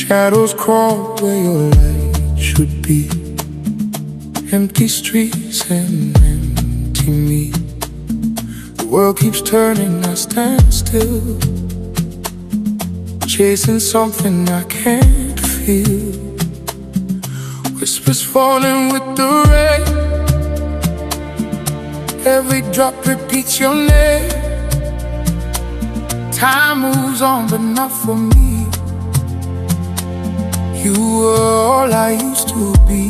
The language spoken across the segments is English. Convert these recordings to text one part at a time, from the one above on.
Shadows crawl where your light should be. Empty streets and empty me. The world keeps turning, I stand still, chasing something I can't feel. Whispers falling with the rain. Every drop repeats your name. Time moves on, but not for me. You were all I used to be.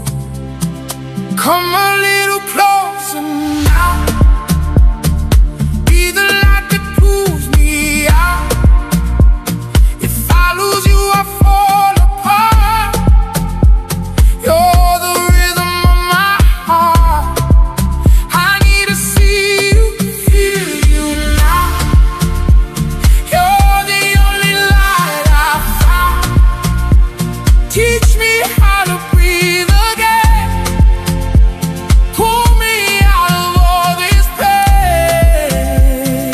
Come a little closer now. Be the light that pulls me out. If I lose you, I fall apart. You're the rhythm of my heart. I need to see you, feel you now. You're the only light I found. Teach me how to breathe again. Pull me out of all this pain.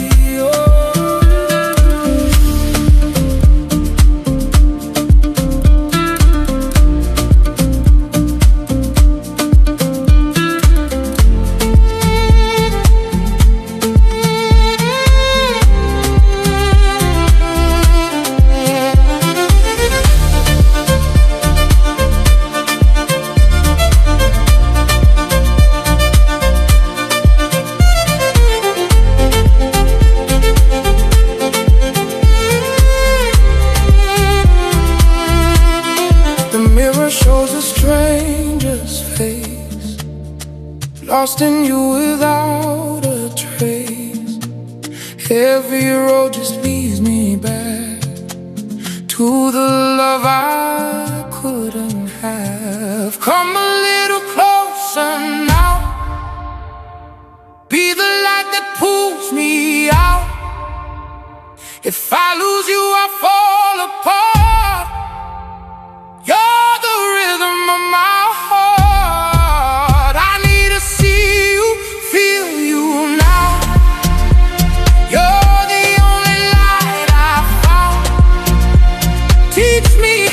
The mirror shows a stranger's face, lost in you without a trace. Every road just leads me back to the love I couldn't have. Come a little closer now. Be the light that pulls me out. If I lose you, I fall apart. You're the rhythm of my heart. I need to see you, feel you now. You're the only light I found. Teach me